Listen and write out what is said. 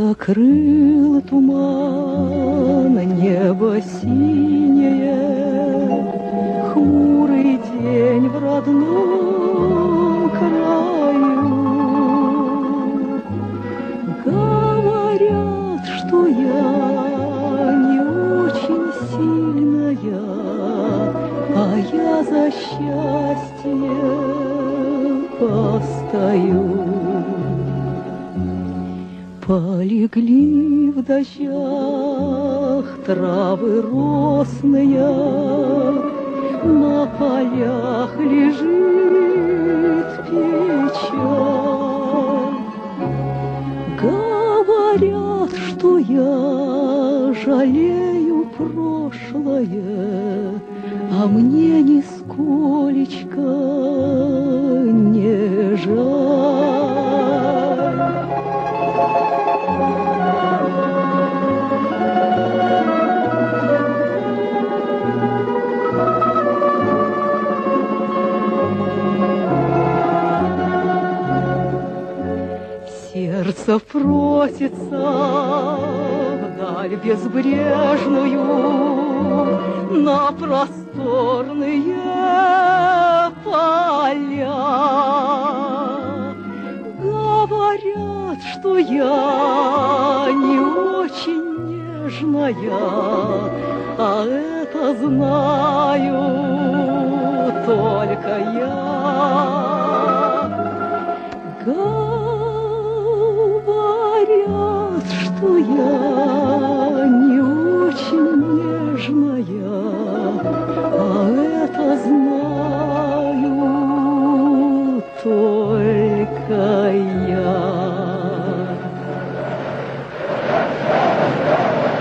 Закрыл туман небо синее, хмурый день в родном краю. Говорят, что я не очень сильная, а я за счастье постою. Полегли в дождях травы росные, на полях лежит печаль. Говорят, что я жалею прошлое, а мне нисколечко не жаль. Сердце просится вдаль безбрежную, на просторные поля. Говорят, что я не очень нежная, а это знаю только я. Говорят, что я не очень нежная, а это знаю только я.